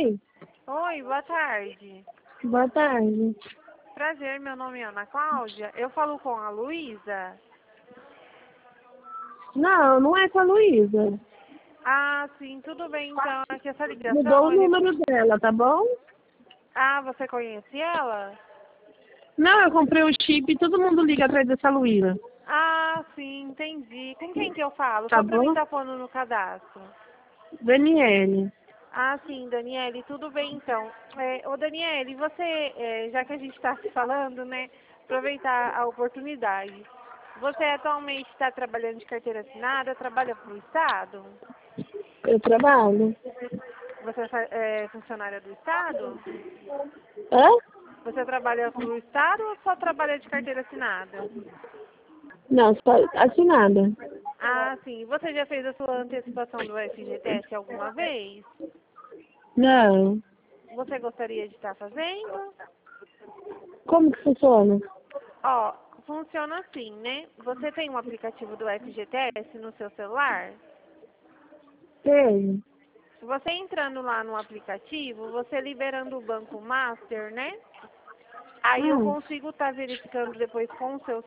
Oi, Oi, boa tarde. boa tarde. Prazer, meu nome é Ana Cláudia. Eu falo com a Luísa. Não, não é com a Luísa. Ah, sim, tudo bem então. Aqui essa Mudou ligação o é... número dela, tá bom? Ah, você conhece ela? Não, eu comprei o chip e todo mundo liga atrás dessa Luísa. Ah, sim, entendi. Com quem que eu falo? Tá Só pra mim bom? estar pondo no cadastro. Daniele. Ah, sim, Daniele, tudo bem então. Ô Daniele, você, já que a gente está se falando, né, aproveitar a oportunidade. Você atualmente está trabalhando de carteira assinada, trabalha para o Estado? Eu trabalho. Você é funcionária do Estado? Hã? Você trabalha para o Estado ou só trabalha de carteira assinada? Não, só assinada. Ah, sim. Você já fez a sua antecipação do FGTS alguma vez? Não. Você gostaria de estar fazendo? Como que funciona? Ó, funciona assim, né? Você tem um aplicativo do FGTS no seu celular? Tenho. Você entrando lá no aplicativo, você liberando o Banco Master, né? Aí eu consigo estar verificando depois com o seu